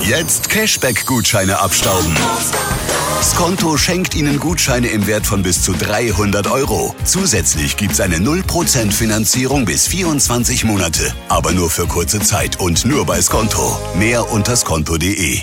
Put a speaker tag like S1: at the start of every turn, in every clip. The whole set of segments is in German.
S1: Jetzt Cashback-Gutscheine abstauben. Skonto schenkt Ihnen Gutscheine im Wert von bis zu 300 €. Zusätzlich gibt's eine 0% Finanzierung bis 24 Monate. Aber nur für kurze Zeit und nur bei Skonto. Mehr unter skonto.de.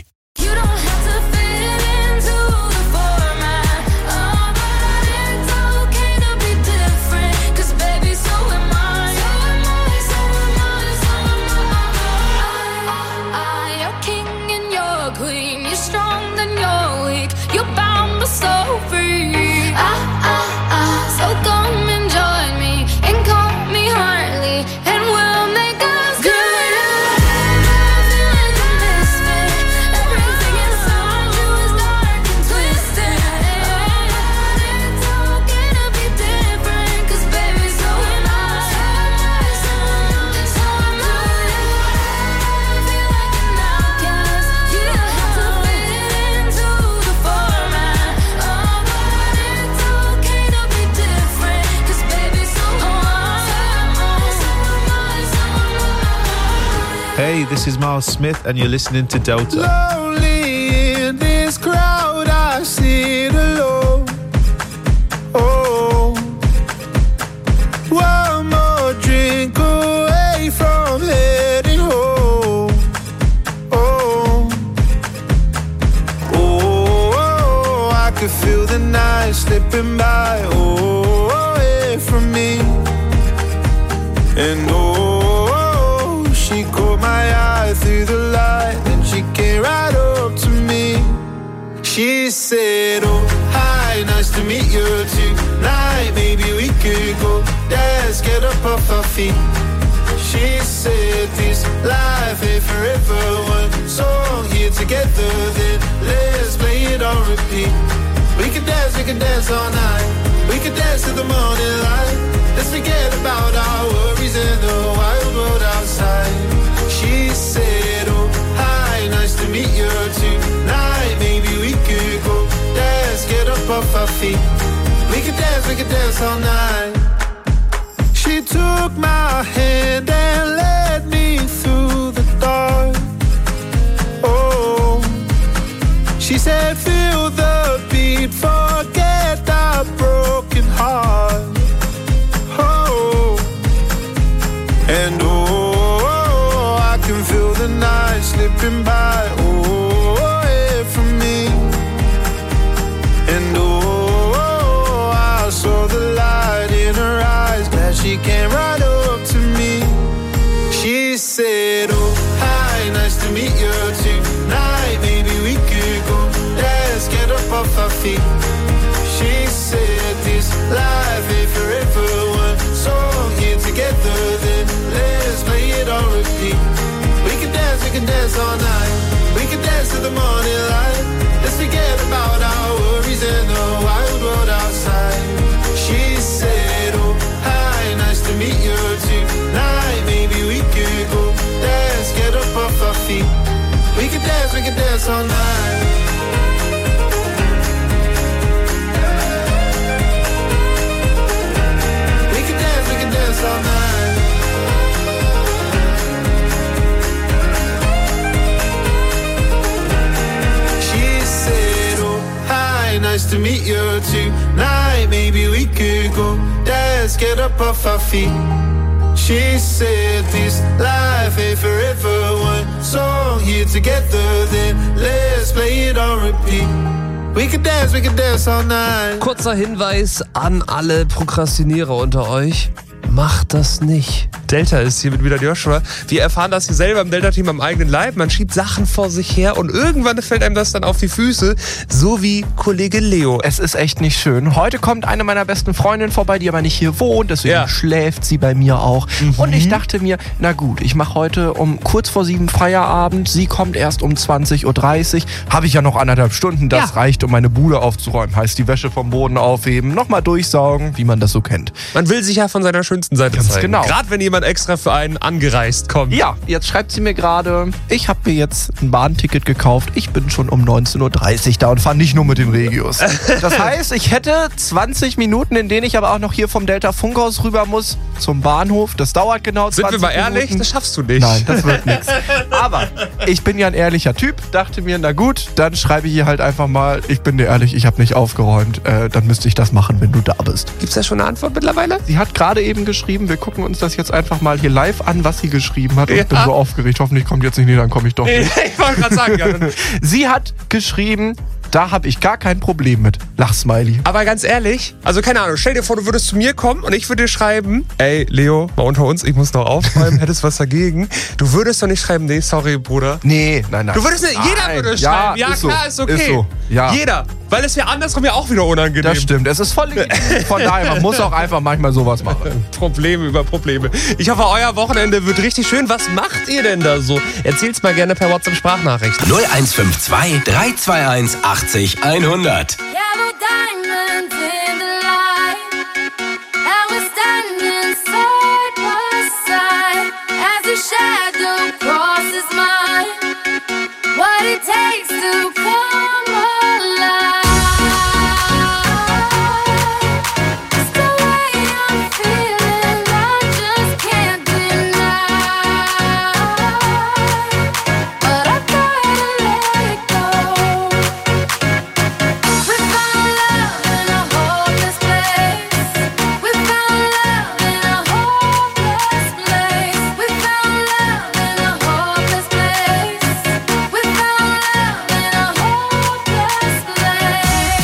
S2: Hey, this is Miles Smith and you're listening to Delta.
S3: Lonely in this crowd, I sit alone. Oh, one more drink away from heading home. Oh, oh, I could feel the night slipping by. Oh, away from me. And she caught my eye through the light and she came right up to me. She said, oh, hi, nice to meet you tonight. Maybe we could go dance, get up off our feet. She said, this life ain't forever. One song here together, then let's play it on repeat. We can dance all night. We can dance till the morning light. Let's forget about our worries in the wild world outside. She said, oh, hi, nice to meet you tonight. Maybe we could go dance, get up off our feet. We could dance all night. She took my hand and led me through the dark. Oh, she said, feel the beat, forget the broken heart. And I can feel the night slipping by, away from me. And I saw the light in her eyes, glad she came right up to me. She said, oh, hi, nice to meet you tonight. Maybe we could go dance, get up off our feet. She said, this life ain't forever. One song here together, then let's play it on repeat. We can dance all night. We can dance till the morning light. Let's forget about our worries in the wild world outside. She said, oh, hi, nice to meet you tonight. Maybe we could go dance, get up off our feet. We can dance all night. All night. She said, oh, hi, nice to meet you tonight. Maybe we could go dance, get up off our feet. She said, this life ain't forever. One song here together, then let's play it on repeat. We can dance all night.
S4: Kurzer Hinweis an alle Prokrastinierer unter euch. Macht das nicht.
S5: Delta ist hier mit wieder Joshua. Wir erfahren das hier selber im Delta-Team am eigenen Leib. Man schiebt Sachen vor sich her und irgendwann fällt einem das dann auf die Füße. So wie Kollege Leo.
S6: Es ist echt nicht schön. Heute kommt eine meiner besten Freundinnen vorbei, die aber nicht hier wohnt. Deswegen schläft sie bei mir auch. Und ich dachte mir, na gut, ich mache heute um kurz vor 7 Feierabend. Sie kommt erst um 20.30 Uhr. Habe ich ja noch 1,5 Stunden. Das reicht, um meine Bude aufzuräumen. Heißt, die Wäsche vom Boden aufheben, nochmal durchsaugen, wie man das so kennt.
S5: Man will sich ja von seiner schönsten Seite
S6: Ganz
S5: zeigen.
S6: genau.
S5: Gerade wenn jemand extra für einen angereist kommt.
S6: Ja, jetzt schreibt sie mir gerade, ich habe mir jetzt ein Bahnticket gekauft. Ich bin schon um 19.30 Uhr da und fahre nicht nur mit dem Regius. Das heißt, ich hätte 20 Minuten, in denen ich aber auch noch hier vom Delta Funkhaus rüber muss zum Bahnhof. Das dauert genau 20 Minuten.
S5: Sind wir mal ehrlich? Das schaffst du nicht.
S6: Nein, das wird nichts. Aber ich bin ja ein ehrlicher Typ. Dachte mir, na gut, dann schreibe ich hier halt einfach mal, ich bin dir ehrlich, ich habe nicht aufgeräumt. Dann müsste ich das machen, wenn du da bist.
S5: Gibt's da schon eine Antwort mittlerweile?
S6: Sie hat gerade eben geschrieben, wir gucken uns das jetzt einfach mal hier live an, was sie geschrieben hat. Und ich bin so aufgeregt. Hoffentlich kommt jetzt nicht, dann komme ich doch nicht.
S5: Ich wollte gerade sagen, ja.
S6: Sie hat geschrieben, da habe ich gar kein Problem mit. Lachsmiley.
S5: Aber ganz ehrlich, also keine Ahnung, stell dir vor, du würdest zu mir kommen und ich würde dir schreiben, ey, Leo, mal unter uns, ich muss noch aufräumen, hättest was dagegen. Du würdest doch nicht schreiben, nee, sorry, Bruder.
S6: Nee, nein.
S5: Du würdest nicht, jeder würde schreiben. Ja, klar, ist okay.
S6: Ist so. Ja.
S5: Jeder. Weil es wäre andersrum ja auch wieder unangenehm.
S6: Das stimmt, es ist voll legitim. Von daher, man muss auch einfach manchmal sowas machen.
S5: Probleme über Probleme. Ich hoffe, euer Wochenende wird richtig schön. Was macht ihr denn da so? Erzählt's mal gerne per WhatsApp-Sprachnachricht.
S7: 0152 321 80 100.
S8: Yellow diamonds in the light, and we're standing side by side as your shadow crosses mine. What it takes to come alive. It's the way I'm feeling, I just can't deny. But I gotta let it go. We found love in a hopeless place. We found love in a hopeless place. We found love in a hopeless place. We found love in a hopeless place.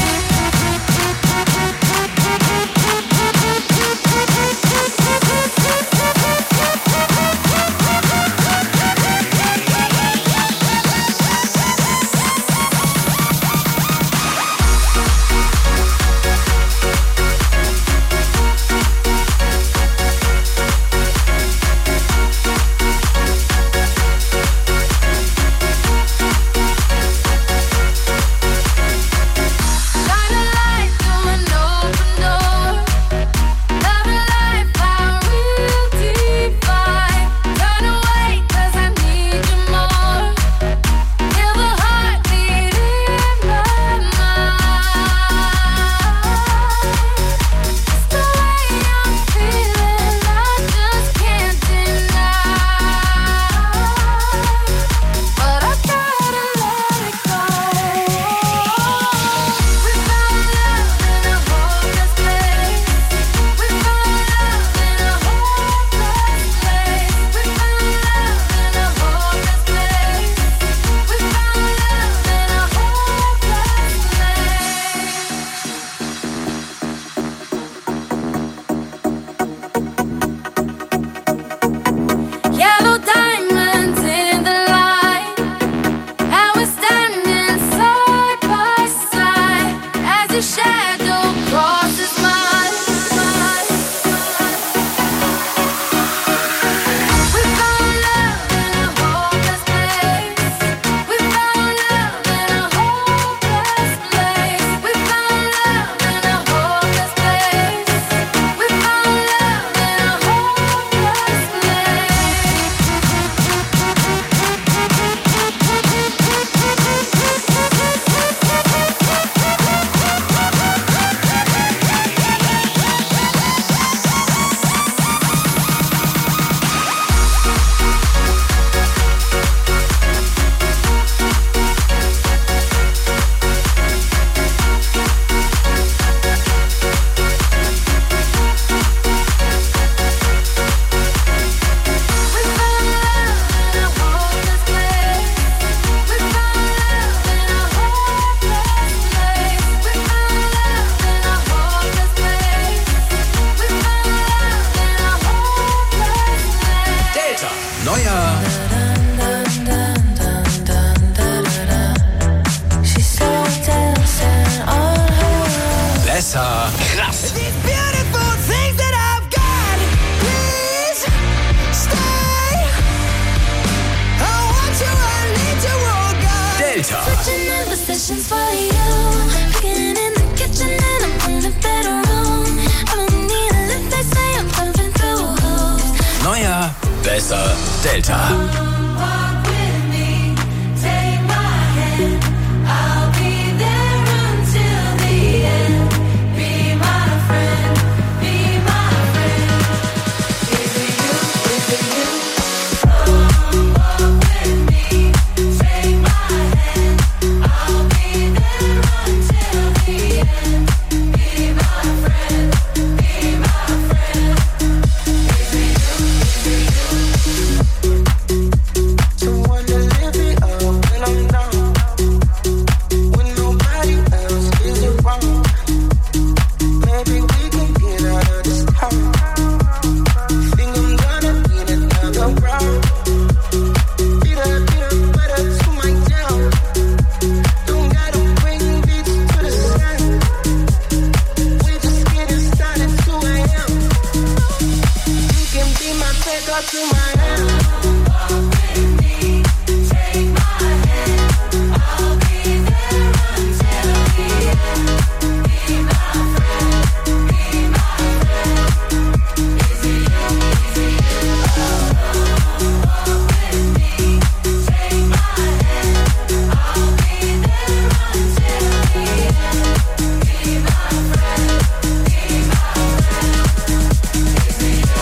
S8: Shine a light through an open door. Love and life are real divine. Turn away 'cause I need you more. Feel the heartbeat in my mind. It's the way I'm feeling, I just can't deny. But I gotta let it go. We found love in a hopeless place. We found love in a hopeless place. We found love in a hopeless place. We found love in a hopeless place. Yellow diamonds in the light, and we're standing side by side as your shadow crosses mine. We found love in a hopeless place. We found love in a hopeless place. We found love in a hopeless place. We found love in a hopeless
S7: Delta. Neuer besser krass. Delta.
S8: Positions for you. Cooking in the kitchen and I'm in a better room. I don't need a lift, they say I'm perfect.
S7: Außer Delta.
S8: Walk with me, take my hand. I'll be there until the end. Be my friend, be my friend. Is it you? Is it you? Come walk with me, take my hand. I'll be there until the end. Be my friend, be my friend. Is it you? Is it you?
S3: Someone to lift me up when I'm down, when nobody else is around. Maybe we can get out of this town. Think I'm gonna need another round. Beat up, better to my town. Don't gotta bring beats to the sound. We just getting started 2 a.m. You can be my backup to my hand.
S8: Walk with me, take my hand. I'll be there until the end. Be my friend, be my friend. Is it you? Is it you? Walk with me, take my hand. I'll be there until the end. Be my friend, be my friend. Is it you?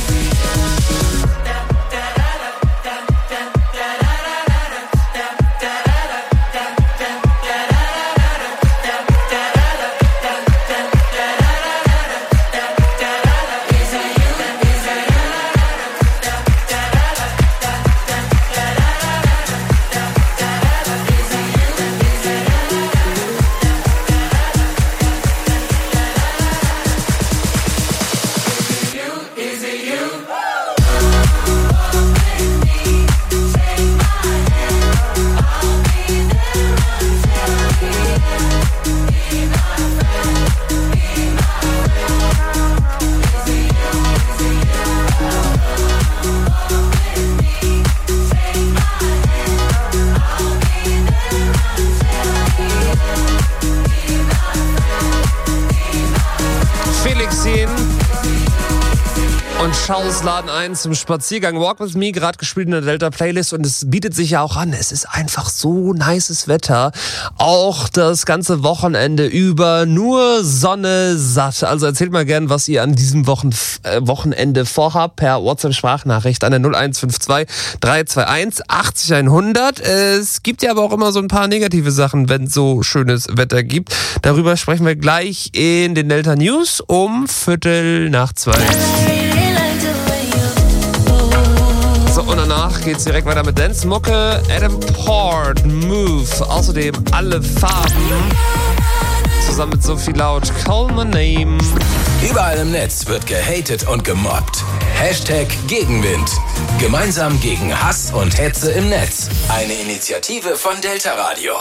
S4: Felixin und Charles laden ein zum Spaziergang. Walk With Me, gerade gespielt in der Delta-Playlist, und es bietet sich ja auch an. Es ist einfach so nices Wetter. Auch das ganze Wochenende über nur Sonne satt. Also erzählt mal gern, was ihr an diesem Wochenende vorhabt, per WhatsApp-Sprachnachricht an der 0152 321 80 100. Es gibt ja aber auch immer so ein paar negative Sachen, wenn es so schönes Wetter gibt. Darüber sprechen wir gleich in den Delta News um 2:15. So, und danach geht's direkt weiter mit Dance-Mucke. Adam Port, Move. Außerdem alle Farben. Zusammen mit Sophie Laut, Call My Name.
S7: Überall im Netz wird gehatet und gemobbt. Hashtag Gegenwind. Gemeinsam gegen Hass und Hetze im Netz. Eine Initiative von Delta Radio.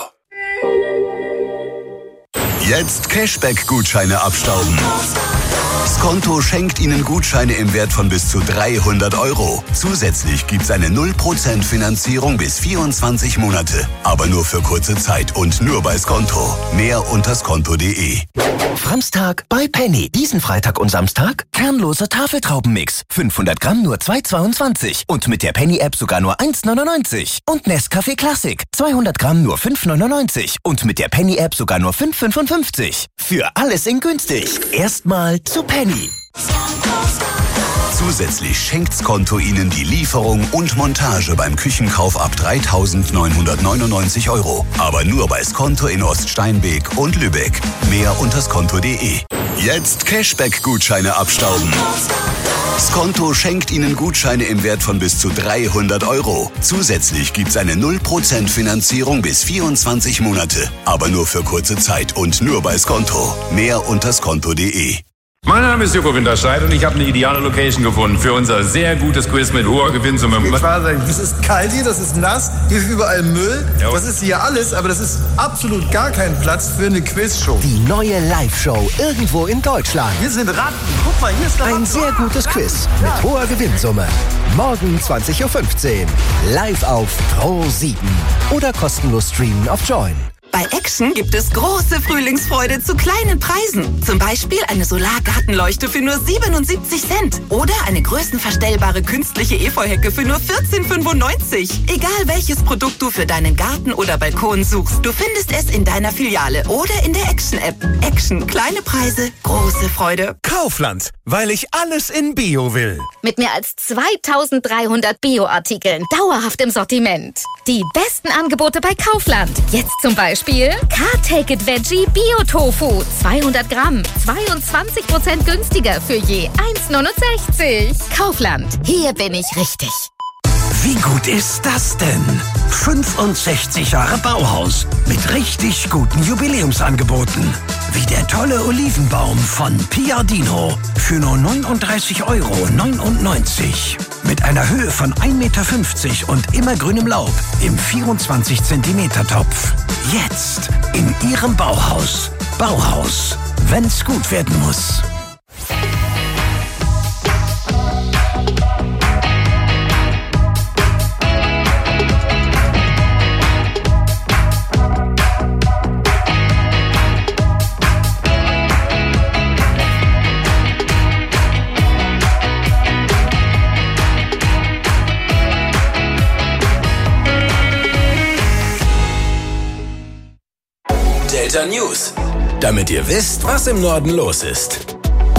S1: Jetzt Cashback-Gutscheine abstauben. Skonto schenkt Ihnen Gutscheine im Wert von bis zu 300 Euro. Zusätzlich gibt's eine 0% Finanzierung bis 24 Monate. Aber nur für kurze Zeit und nur bei Skonto. Mehr unter skonto.de.
S9: Samstag bei Penny. Diesen Freitag und Samstag kernloser Tafeltraubenmix. 500 Gramm nur 2,22. Und mit der Penny-App sogar nur 1,99. Und Nescafé Classic. 200 Gramm nur 5,99. Und mit der Penny-App sogar nur 5,55. Für alles in günstig. Erstmal zu Penny.
S1: Zusätzlich schenkt Skonto Ihnen die Lieferung und Montage beim Küchenkauf ab 3.999 Euro. Aber nur bei Skonto in Oststeinbeek und Lübeck. Mehr unter skonto.de. Jetzt Cashback-Gutscheine abstauben. Skonto schenkt Ihnen Gutscheine im Wert von bis zu 300 Euro. Zusätzlich gibt's eine 0% Finanzierung bis 24 Monate. Aber nur für kurze Zeit und nur bei Skonto. Mehr unter skonto.de.
S10: Mein Name ist Joko Winterscheid und ich habe eine ideale Location gefunden für unser sehr gutes Quiz mit hoher Gewinnsumme.
S11: Ich will sagen, das ist kalt hier, das ist nass, hier ist überall Müll. Ja. Das ist hier alles, aber das ist absolut gar kein Platz für eine Quizshow.
S9: Die neue Live-Show irgendwo in Deutschland.
S11: Hier sind Ratten. Guck mal, hier ist
S9: ein sehr gutes Quiz mit hoher Gewinnsumme. Morgen 20.15 Uhr. Live auf Pro7. Oder kostenlos streamen auf Join.
S12: Bei Action gibt es große Frühlingsfreude zu kleinen Preisen. Zum Beispiel eine Solargartenleuchte für nur 77 Cent oder eine größenverstellbare künstliche Efeuhecke für nur 14,95. Egal welches Produkt du für deinen Garten oder Balkon suchst, du findest es in deiner Filiale oder in der Action-App. Action, kleine Preise, große Freude.
S13: Kaufland, weil ich alles in Bio will.
S14: Mit mehr als 2300 Bio-Artikeln dauerhaft im Sortiment. Die besten Angebote bei Kaufland. Jetzt zum Beispiel Car-Take-It Veggie Bio-Tofu. 200 Gramm, 22% günstiger für je 1,69. Kaufland, hier bin ich richtig.
S9: Wie gut ist das denn? 65 Jahre Bauhaus mit richtig guten Jubiläumsangeboten. Wie der tolle Olivenbaum von Piardino für nur 39,99 € mit einer Höhe von 1,50 Meter und immergrünem Laub im 24 cm Topf. Jetzt in Ihrem Bauhaus. Bauhaus, wenn's gut werden muss.
S7: Delta News, damit ihr wisst, was im Norden los ist.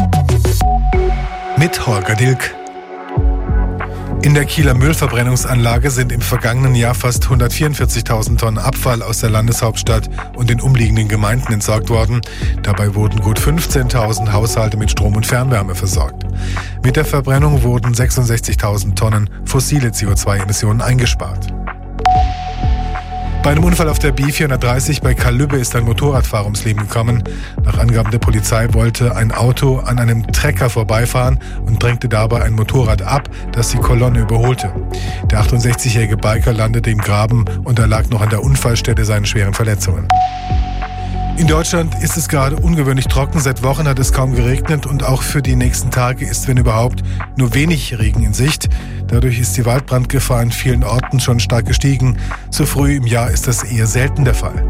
S15: Mit Holger Dilk. In der Kieler Müllverbrennungsanlage sind im vergangenen Jahr fast 144.000 Tonnen Abfall aus der Landeshauptstadt und den umliegenden Gemeinden entsorgt worden. Dabei wurden gut 15.000 Haushalte mit Strom und Fernwärme versorgt. Mit der Verbrennung wurden 66.000 Tonnen fossile CO2-Emissionen eingespart. Bei einem Unfall auf der B430 bei Karlübbe ist ein Motorradfahrer ums Leben gekommen. Nach Angaben der Polizei wollte ein Auto an einem Trecker vorbeifahren und drängte dabei ein Motorrad ab, das die Kolonne überholte. Der 68-jährige Biker landete im Graben und erlag noch an der Unfallstelle seinen schweren Verletzungen. In Deutschland ist es gerade ungewöhnlich trocken. Seit Wochen hat es kaum geregnet und auch für die nächsten Tage ist, wenn überhaupt, nur wenig Regen in Sicht. Dadurch ist die Waldbrandgefahr in vielen Orten schon stark gestiegen. So früh im Jahr ist das eher selten der Fall.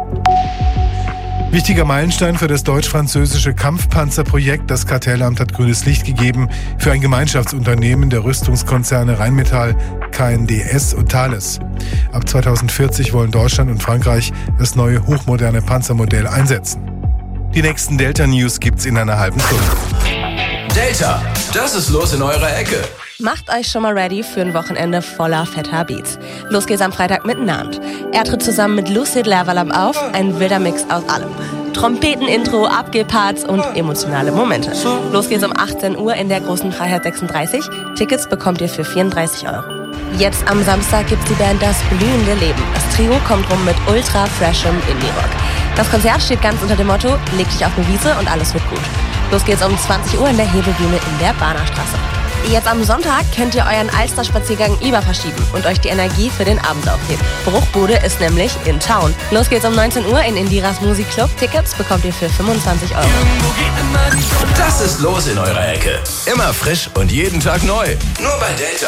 S15: Wichtiger Meilenstein für das deutsch-französische Kampfpanzerprojekt. Das Kartellamt hat grünes Licht gegeben für ein Gemeinschaftsunternehmen der Rüstungskonzerne Rheinmetall, KNDS und Thales. Ab 2040 wollen Deutschland und Frankreich das neue hochmoderne Panzermodell einsetzen. Die nächsten Delta-News gibt's in einer halben Stunde.
S7: Delta, das ist los in eurer Ecke.
S16: Macht euch schon mal ready für ein Wochenende voller fetter Beats. Los geht's am Freitag mit Nant. Er tritt zusammen mit Lucid Lavalam auf, ein wilder Mix aus allem. Trompeten-Intro, Abgeparts und emotionale Momente. Los geht's um 18 Uhr in der Großen Freiheit 36. Tickets bekommt ihr für 34 €. Jetzt am Samstag gibt's die Band Das blühende Leben. Das Trio kommt rum mit ultra freshem Indie-Rock. Das Konzert steht ganz unter dem Motto, leg dich auf eine Wiese und alles wird gut. Los geht's um 20 Uhr in der Hebebühne in der Bahnerstraße. Jetzt am Sonntag könnt ihr euren Alster-Spaziergang verschieben und euch die Energie für den Abend aufheben. Bruchbude ist nämlich in Town. Los geht's um 19 Uhr in Indiras Musikclub. Tickets bekommt ihr für 25 €.
S7: Das ist los in eurer Ecke. Immer frisch und jeden Tag neu. Nur bei Delta.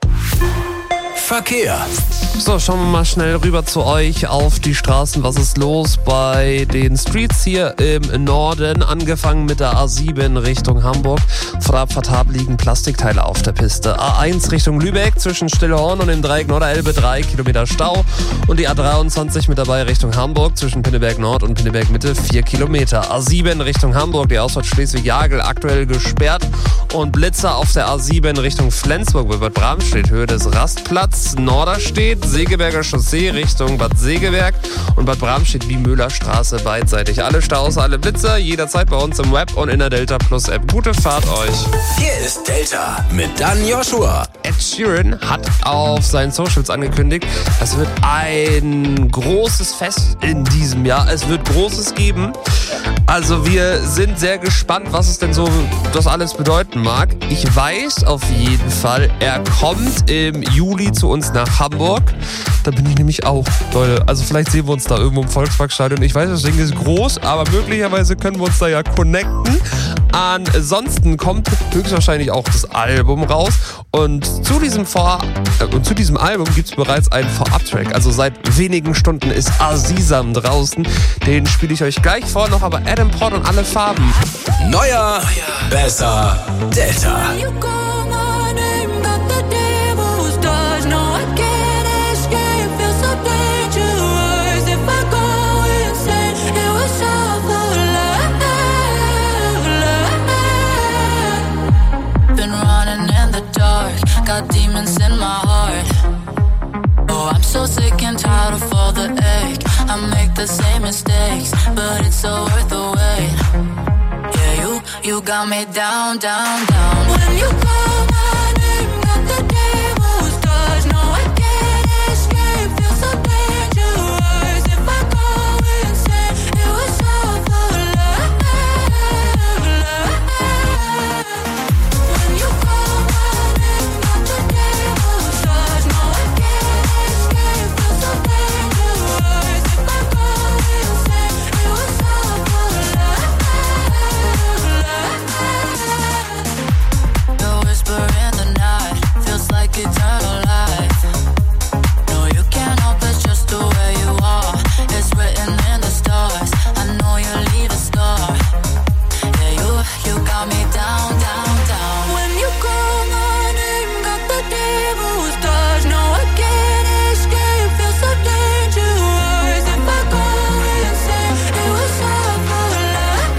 S7: Verkehr.
S4: So, schauen wir mal schnell rüber zu euch auf die Straßen. Was ist los bei den Streets hier im Norden? Angefangen mit der A7 Richtung Hamburg. Vor der Abfahrt liegen Plastikteile auf der Piste. A1 Richtung Lübeck zwischen Stillhorn und dem Dreieck Norderelbe 3 Kilometer Stau. Und die A23 mit dabei Richtung Hamburg zwischen Pinneberg Nord und Pinneberg Mitte 4 Kilometer. A7 Richtung Hamburg, die Ausfahrt Schleswig-Jagel aktuell gesperrt. Und Blitzer auf der A7 Richtung Flensburg bei Bad Bramstedt, Höhe des Rastplatz. Norderstedt, Segeberger Chaussee Richtung Bad Segeberg und Bad Bramstedt wie Müllerstraße beidseitig. Alle Staus, alle Blitzer, jederzeit bei uns im Web und in der Delta Plus App. Gute Fahrt euch.
S7: Hier ist Delta mit Dan Joshua.
S4: Ed Sheeran hat auf seinen Socials angekündigt, es wird ein großes Fest in diesem Jahr. Es wird Großes geben. Also wir sind sehr gespannt, was es denn so das alles bedeuten mag. Ich weiß auf jeden Fall, er kommt im Juli zu uns nach Hamburg. Da bin ich nämlich auch, Leute. Also vielleicht sehen wir uns da irgendwo im Volksparkstadion. Ich weiß, das Ding ist groß, aber möglicherweise können wir uns da ja connecten. Ansonsten kommt höchstwahrscheinlich auch das Album raus und zu diesem Album gibt es bereits einen Vorab-Track. Also seit wenigen Stunden ist Azizam draußen. Den spiele ich euch gleich vor, noch aber Adam Port und alle Farben.
S7: Neuer, besser, Delta.
S17: Got demons in my heart. Oh, I'm so sick and tired of all the ache. I make the same mistakes, but it's so worth the wait. Yeah, you got me down, down, down. When you call my name, got the devil's touch. No, I can't escape, feel so dangerous. If I go insane, it was all for love. When you call my name, got the devil's touch. No, I can't escape, feel so dangerous. If I go insane, it was all for love. The whisper in the night feels like eternal life. No, you can't help it, just the way you are. It's written in the stars. I know you'll leave a scar. Yeah, you got me down, down, down. When you call my name, got the devil's touch. No, I can't escape, feel so dangerous. If I go insane, it was all for love.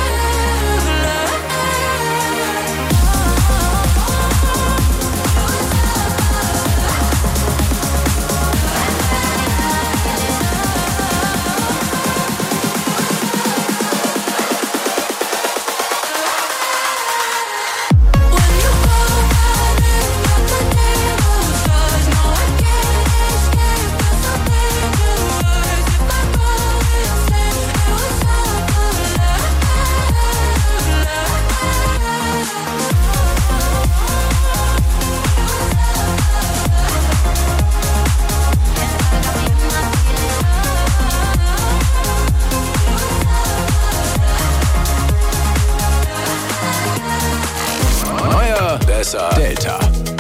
S7: Neuer, besser, Delta.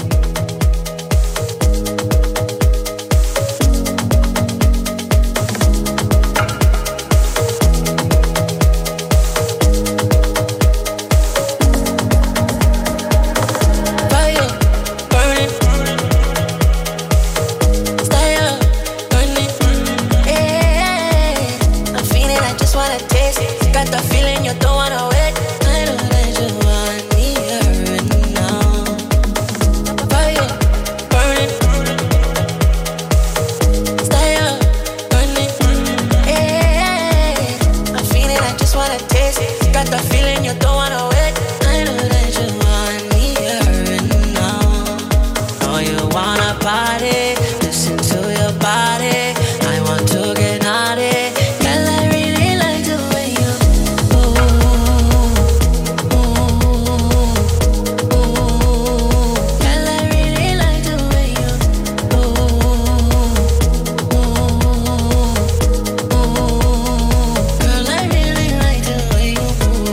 S17: Fire, burning. Stay up, burning. Yeah, I'm feeling, I just wanna taste it. Got the feeling you don't wanna wait. I know that you want me here now. Fire, burning. Stay up, burning. Yeah, I'm feeling, I just wanna taste it. Got the feeling you don't wanna wait. I know that you want me here now. Know you wanna party, listen to your body. I want to get naughty. Girl, I really like the way you Girl, I really like the way you Girl, I really like the way you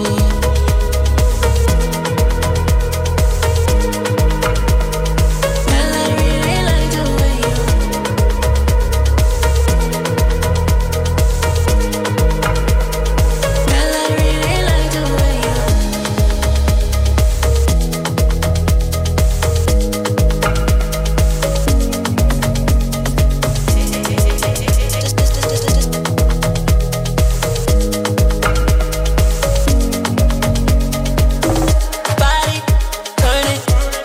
S17: Girl, I really like the way you Girl, I really like the way you Body, turn it.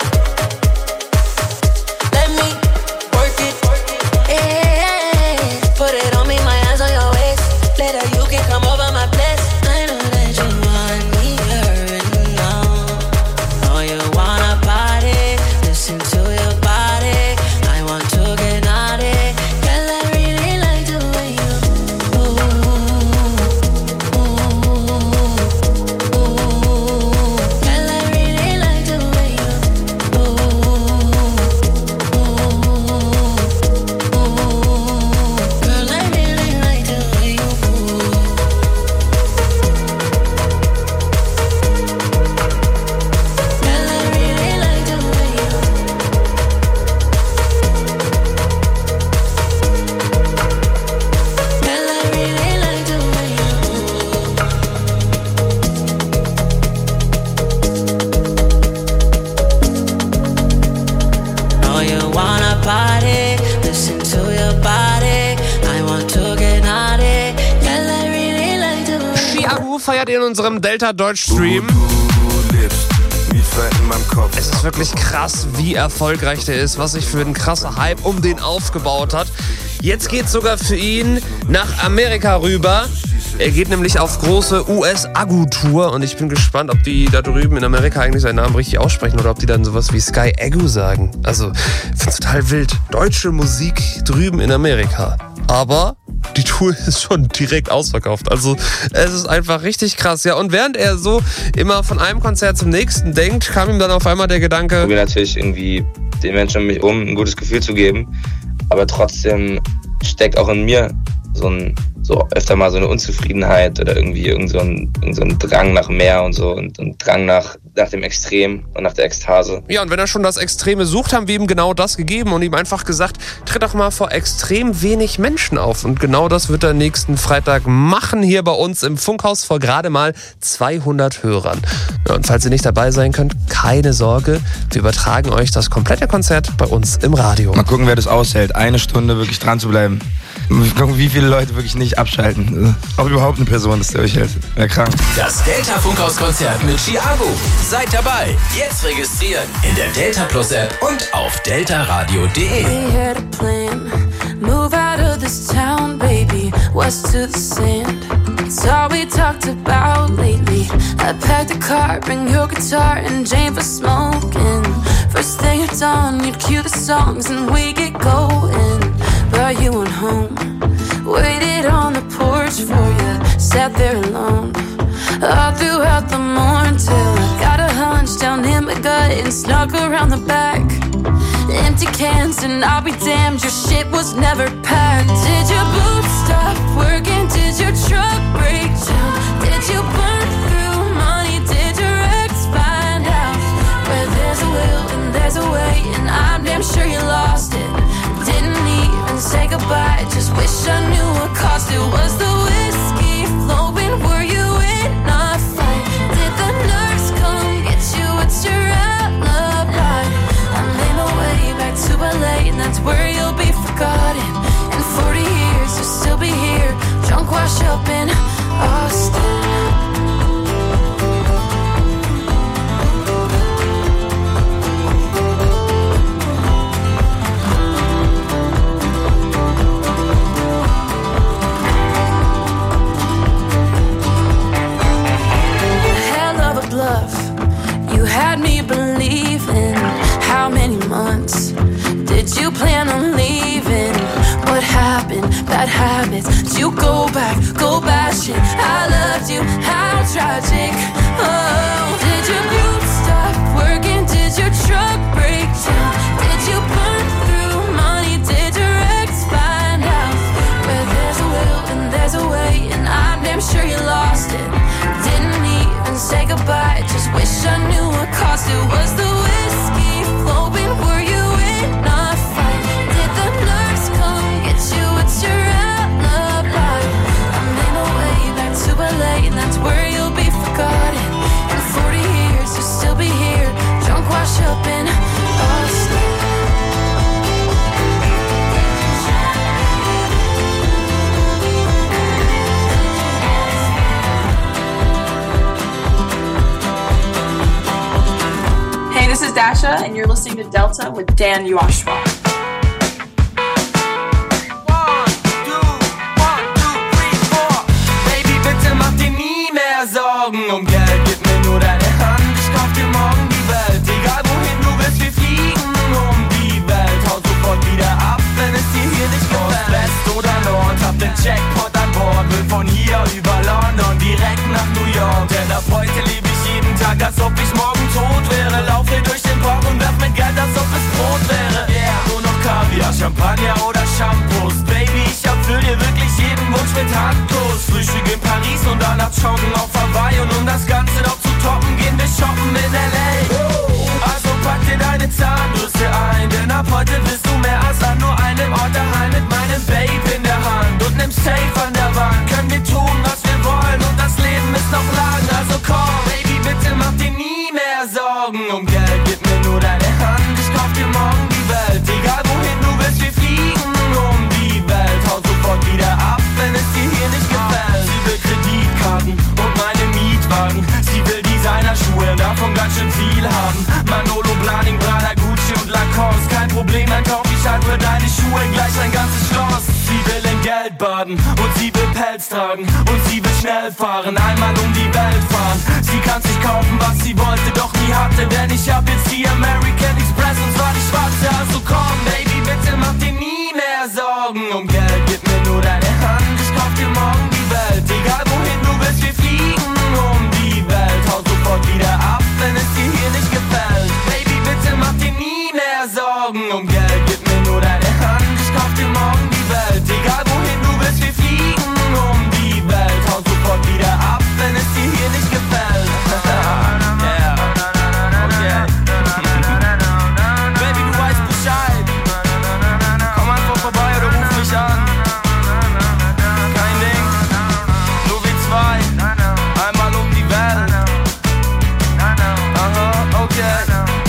S17: Let me work it. Yeah, put it on me, my hands on your waist. Later you can come over my place. I know that you want me here now. Know you wanna party, listen to your body. I want to get naughty. Girl, I really like the way you Girl, I really like the way you Girl, I really like the way you
S4: Chiago feiert in unserem Delta-Deutsch-Stream. Es ist wirklich krass, wie erfolgreich der ist, was sich für einen krassen Hype um den aufgebaut hat. Jetzt geht's sogar für ihn nach Amerika rüber. Er geht nämlich auf große US-Agu-Tour und ich bin gespannt, ob die da drüben in Amerika eigentlich seinen Namen richtig aussprechen oder ob die dann sowas wie Sky Agu sagen. Also, ich find's total wild. Deutsche Musik drüben in Amerika. Aber die Tour ist schon direkt ausverkauft. Also es ist einfach richtig krass. Ja, und während er so immer von einem Konzert zum nächsten denkt, kam ihm dann auf einmal der Gedanke,
S18: ich probiere natürlich irgendwie den Menschen um mich um ein gutes Gefühl zu geben, aber trotzdem steckt auch in mir so öfter mal so eine Unzufriedenheit oder irgendwie irgend so ein Drang nach mehr und so und Drang nach dem Extrem und nach der Ekstase.
S4: Ja, und wenn er schon das Extreme sucht, haben wir ihm genau das gegeben und ihm einfach gesagt, tritt doch mal vor extrem wenig Menschen auf. Und genau das wird er nächsten Freitag machen hier bei uns im Funkhaus vor gerade mal 200 Hörern. Ja, und falls ihr nicht dabei sein könnt, keine Sorge, wir übertragen euch das komplette Konzert bei uns im Radio.
S18: Mal gucken, wer das aushält, eine Stunde wirklich dran zu bleiben. Mal gucken, wie viele Leute wirklich nicht abschalten. Ob überhaupt eine Person das durchhält. Wäre krank.
S7: Das Delta Funkhaus-Konzert mit Chiago. Seid dabei. Jetzt registrieren in der Delta Plus App und auf deltaradio.de.
S8: We had a plan, move out of this town, baby, west to the sand. It's all we talked about lately. I packed a car, bring your guitar and Jane for smoking. First thing at dawn, you'd cue the songs and we get going. But you went home, waited on the porch for you, sat there alone. All throughout the morning till I got a hunch down in my gut and snuck around the back. Empty cans and I'll be damned, your shit was never packed. Did your boots stop working? Did your truck break down? Did you burn through money? Did your ex find out? Where there's a will and there's a way, and I'm damn sure you lost it. Didn't even say goodbye, just wish I knew what cost it. Was the whiskey flowing? Were you in a fight? Did the nurse come get you? What's your alibi? I made my way back to LA, and that's where you'll be forgotten. In 40 years, you'll still be here, drunk, washed up in Austin. You had me believing. How many months did you plan on leaving? What happened? Bad habits. Did you go back? Go bashing. I loved you. How tragic. Oh, did your boots stop working? Did your truck break down? Did you burn through money? Did your ex find out? Where there's a will and there's a way, and I'm damn sure you lost it. Didn't even say goodbye, just wish I knew what cost it. Was the whiskey flowing? Were you in a fight? Did the nurse come get you? What's your alibi? I made my way back to LA, and that's where you'll be forgotten. In 40 years, you'll still be here, drunk, washed up in Austin.
S19: This is Dasha, and you're listening to Delta with Dan Joshua.
S3: Baby, bitte mach dir nie mehr Sorgen um Geld. Gib mir nur deine Hand, ich kauf dir morgen die Welt. Egal wohin du willst, wir fliegen um die Welt. Hau sofort wieder ab, wenn es dir hier nicht gefällt. West oder Nord, hab den Jackpot an Bord. Will von hier über London direkt nach New York. Denn ab heute lebe ich jeden Tag, als ob ich morgen tot wäre. Lauf hier durch den Park und werf mit Geld, als ob es Brot wäre. Yeah,
S20: baden und sie will Pelz tragen und sie will schnell fahren, einmal um die Welt fahren. Sie kann sich kaufen, was sie wollte, doch nie hatte, denn ich hab jetzt die American Express und zwar die schwarze. Also komm, Baby, bitte mach dir nie mehr Sorgen um Geld, gib mir nur deine Hand, ich kauf dir morgen die Welt. Egal wohin du willst, wir fliegen um die Welt. Hau sofort wieder ab, wenn es dir hier nicht gefällt. Baby, bitte mach dir nie mehr Sorgen um Geld, gib mir nur deine Hand, ich kauf dir morgen die Welt. Egal wohin du willst, wir fliegen um die Welt. Hau sofort wieder ab, wenn es dir hier nicht gefällt. Yeah. Okay. Baby, du weißt Bescheid. Komm einfach vorbei oder ruf mich an. Kein Ding, nur wir zwei. Einmal um die Welt. Aha, okay.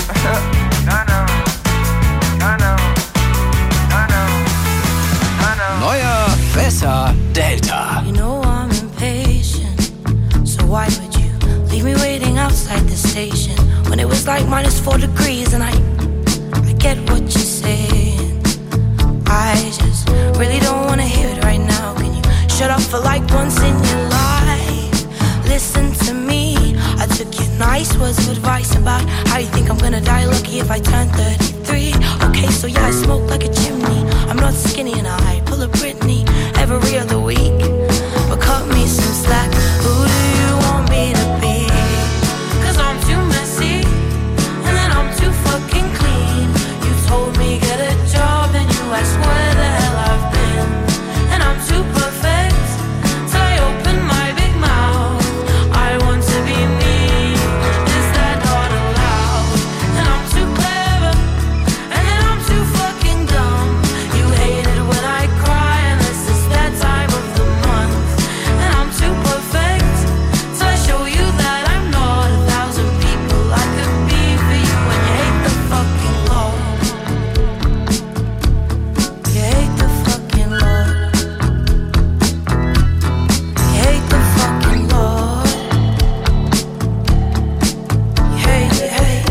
S7: Neuer, besser, Delta.
S21: You know I'm impatient, so why would you leave me waiting outside the station when it was like -4 degrees and I get what you're saying. I just really don't wanna hear it right now. Can you shut up for like once in your life? Listen to me. I took your nice words of advice about how you think I'm gonna die lucky if I turn 33. Okay, so yeah, I smoke like a chimney. I'm not skinny and I pull a Britney every other week. But cut me some slack. Who do you want me to be? 'Cause I'm too messy and then I'm too fucking clean. You told me get a job and you asked where the hell I've been. And I'm too perfect till I open my big mouth. I want to be me. Is that not allowed? And I'm too clever and then I'm too fucking dumb. You hate it when I cry and this is that time of the month. And I'm too perfect till I show you that I'm not 1,000 people I could be for you. And you hate the fucking Lord. You hate the fucking Lord. You hate the fucking Lord. You hate, you hate.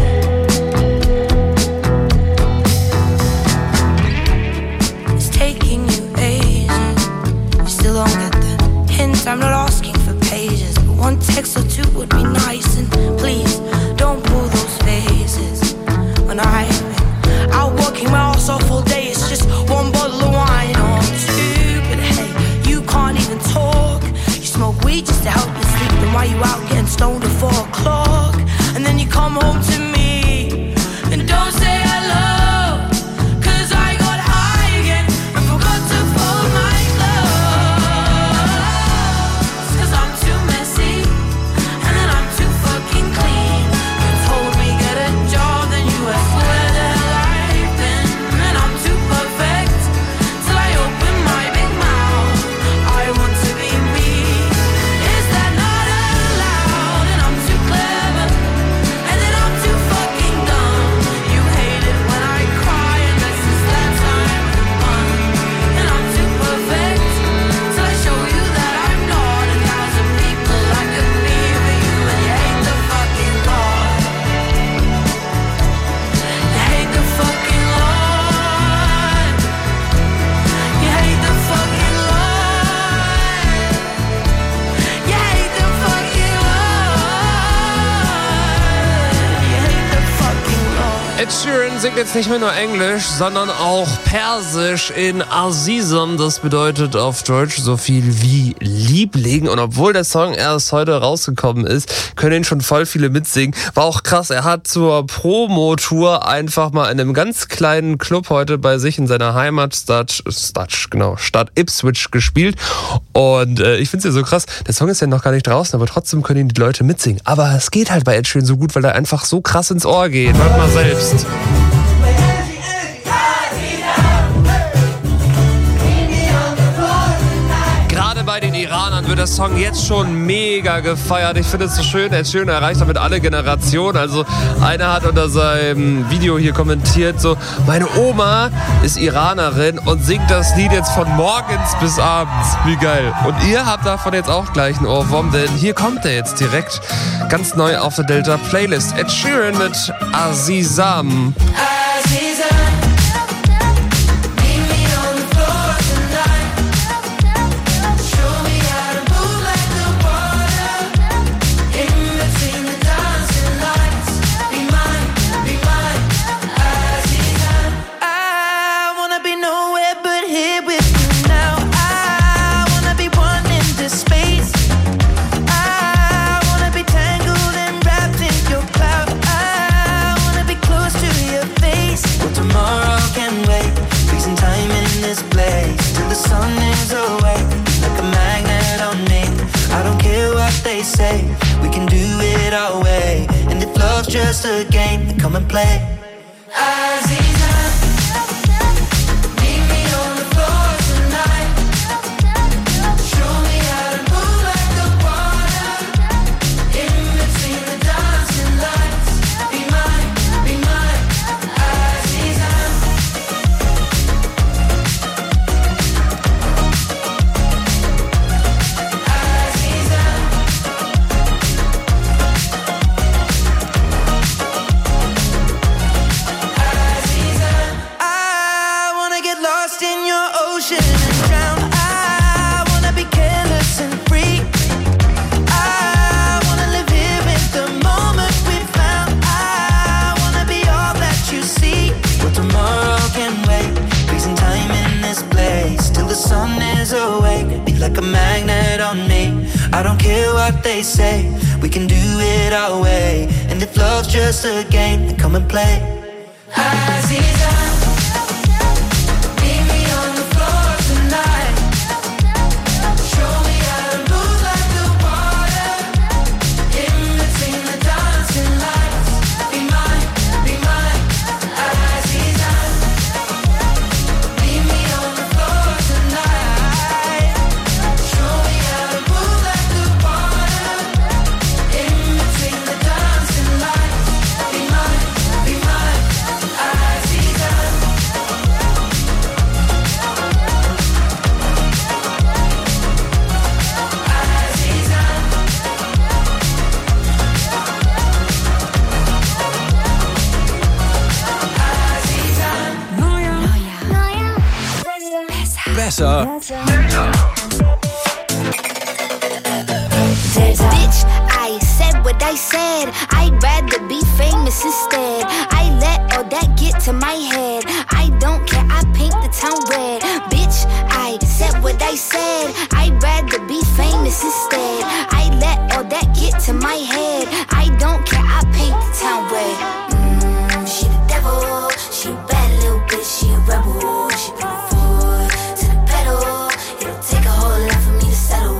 S21: It's taking you ages. You still don't get the hint. I'm not asking for pages, but one text or two would be nice. And please don't pull those faces when I've been out working my ass off all day. It's just one bottle of wine or two, but hey, you can't even talk. You smoke weed just to help you sleep. Then why you out getting stoned at 4 o'clock? And then you come home to me and don't say hello. 'Cause I got high again and forgot to fold my clothes. 'Cause I'm too messy and then I'm too fucking clean. You told me get a job, then you asked where the hell I've been. And I'm too perfect till I open my big mouth. I want to be me. Is that not allowed? And I'm too clever and then I'm too fucking dumb. You hate it when I cry and this is that time of the month. And I'm too perfect till I show you that I'm not 1,000 people I could be for you. And you hate the fucking Lord. You hate the fucking Lord. You hate the fucking Lord. You hate the fucking Lord. You hate the fucking Lord.
S4: Ed Sheeran singt jetzt nicht mehr nur Englisch, sondern auch Persisch in Azizam. Das bedeutet auf Deutsch so viel wie Liebling. Und obwohl der Song erst heute rausgekommen ist, können ihn schon voll viele mitsingen. War auch krass, er hat zur Promotour einfach mal in einem ganz kleinen Club heute bei sich in seiner Heimatstadt Stadt Ipswich gespielt. Und ich finde es ja so krass, der Song ist ja noch gar nicht draußen, aber trotzdem können ihn die Leute mitsingen. Aber es geht halt bei Ed Sheeran so gut, weil er einfach so krass ins Ohr geht. Hört mal selbst. Gerade bei den Iranern wird der Song jetzt schon mega gefeiert. Ich finde es so schön, Ed Sheeran erreicht damit alle Generationen. Also einer hat unter seinem Video hier kommentiert so, meine Oma ist Iranerin und singt das Lied jetzt von morgens bis abends. Wie geil. Und ihr habt davon jetzt auch gleich einen Ohrwurm, denn hier kommt er jetzt direkt ganz neu auf der Delta Playlist. Ed Sheeran mit Azizam.
S21: Azizam, meet me on the floor tonight.
S3: say. We can do it our way. And if love's just a game, then come and play. Aziza, meet me on the floor tonight. Show me how to move like the water. In between the dancing lights. Be mine, Aziza. Like a magnet on me. I don't care what they say. We can do it our way. And if love's just a game, then come and play. Aziza, meet me on the floor tonight. Show me how to move like the water. In between the dancing lights. Be mine, Aziza. Meet me on the floor tonight.
S7: Besser.
S21: Bitch, I said what I said. I'd rather be famous instead. I let all that get to my head. I don't care, I paint the town red. Bitch, I said what I said. I'd rather be famous instead. I let all that get to my head. I don't care, I paint the town red. She the devil, she a bad little bitch, she a rebel. She put her foot to the pedal. It'll take a whole lot for me to settle.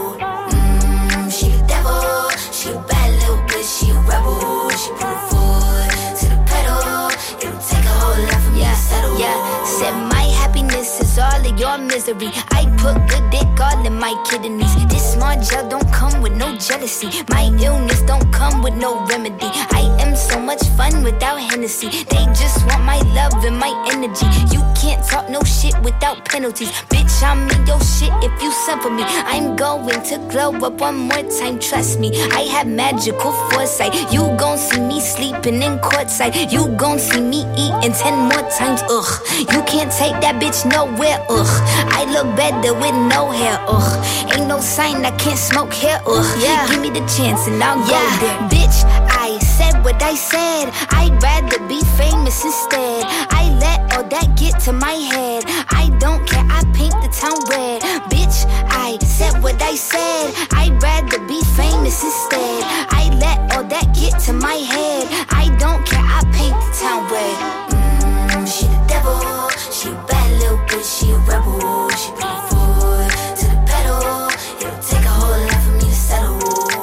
S21: She the devil, she a bad little bitch, she a rebel. She put her foot to the pedal. It'll take a whole lot for me to settle. Yeah, said my happiness is all of your misery. I put good dick all in my kidneys. This small gel don't come with no jealousy. My illness don't come with no remedy. I am so much fun without Hennessy. They just want my love and my energy. You can't talk no shit without penalties. Bitch, I'm in your shit if you send for me. I'm going to glow up one more time, trust me. I have magical foresight. You gon' see me sleeping in courtside. You gon' see me eating 10 more times, ugh. You can't take that bitch nowhere, ugh. I look better with no hair, ugh. Ain't no sign I can't smoke here, ugh. Yeah. Give me the chance and I'll go there. Bitch, I said what I said. I'd rather be famous instead. I let all that get to my head. I don't care, I paint the town red. Bitch, I said what I said. I'd rather be famous instead. I let all that get to my head. I don't care, I paint the town red. She the devil, she a bad little bitch, she a rebel. She put her foot to the pedal. It'll take a whole lot for me to settle.